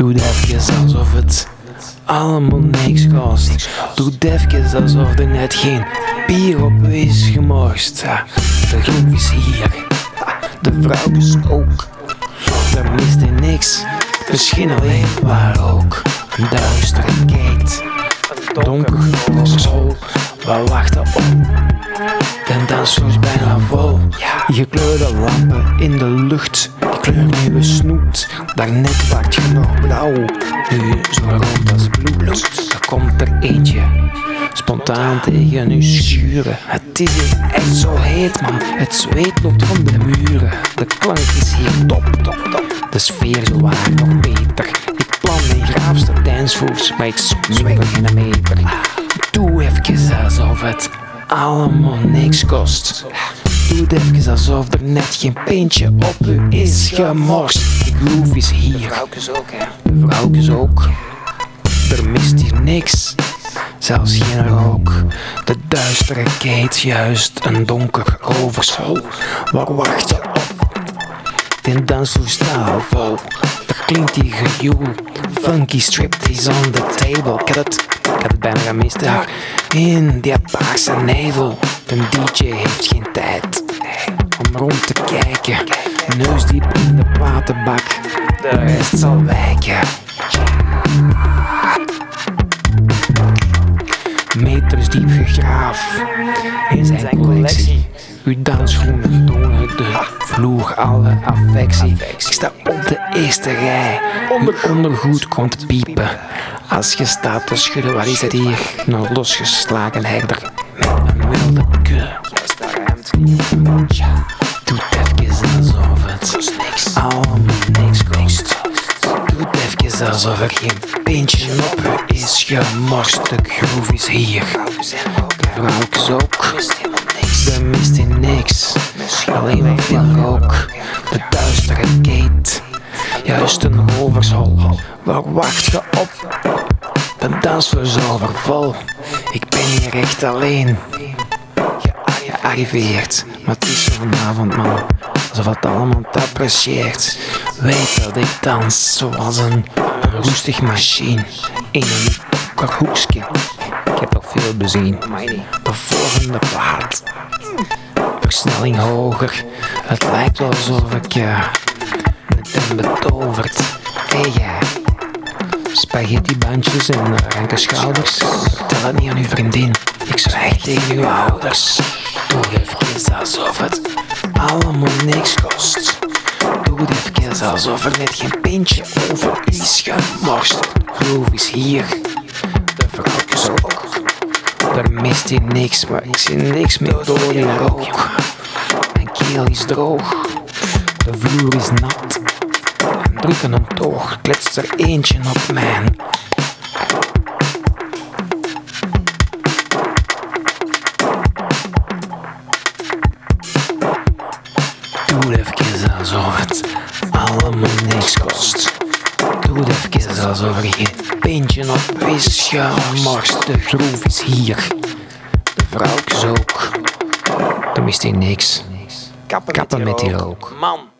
Doe even alsof het allemaal niks kost. Doe even alsof er net geen bier op is gemorst. De groep is hier, de vrouw is ook. Er mist er niks, misschien alleen maar ook. Een duistere gate, een donker school. We wachten op, de dansvloer is bijna vol. Gekleurde lampen in de lucht, die kleur nieuwe snoet. Daarnet wacht je nog blauw, nu zo rood als bloed. Er komt er eentje, spontaan tegen u schuren. Het is hier echt zo heet man, het zweet loopt van de muren. De klank is hier top, de sfeer zo waar nog beter. Ik plan mijn graafste dancefloors, maar ik zweef er geen meter. Doe even alsof het allemaal niks kost. Doe het even alsof er net geen pintje op u is gemorst. De groove is hier, de vrouwtjes ook. Er mist hier niks, zelfs geen rook. De duistere gate, juist een donker overschol. Waar wacht je op? De dansvloer staat al vol. Er klinkt hier gejoel. Funky striptease on the table. Ik had het bijna gemist daar. In die paarse nevel. De DJ heeft geen tijd om rond te kijken. Neus diep in de platenbak. De rest zal wijken. Meters diep gegraaf in zijn collectie. Uw dansschoenen tonen de vloer alle affectie. Ik sta op de eerste rij. Uw ondergoed komt piepen. Als je staat te schudden, waar is het hier? Een losgeslagen herder met een wilde kudde. Doe het even alsof het allemaal niks kost. Doe het even alsof er geen pintje op is gemorst. De groove is hier, de vrouwtjes ook. Er mist in niks, alleen maar veel rook. De duistere gate, juist een overschol. Waar wacht je op? De dansvloer is overvol. Ik ben hier echt alleen, gearriveerd. Maar het is zo'n avond man, alsof het allemaal apprecieert. Weet dat ik dans zoals een roestig machine in een donker hoekje. Ik heb nog veel bezien. De volgende plaat, versnelling hoger. Het lijkt wel alsof ik net ben betoverd. Hey jij, spaghettibandjes en ranke schouders. Vertel het niet aan uw vriendin, ik zwijg tegen uw ouders. Doe even alsof het allemaal niks kost. Doe het even alsof er net geen pintje over is gemorst. Groove is hier, de vrouwtjes ook. Er mist hier niks, maar ik zie niks meer door in rook. Mijn keel is droog, de vloer is nat. En druk aan een toog, kletst er eentje op mijn. Doe even alsof het allemaal niks kost. Doe even alsof er geen pintje op is gemorst. De groove is hier, de vrouwtjes ook. Er mist hier niks, kappen met die rook. Man.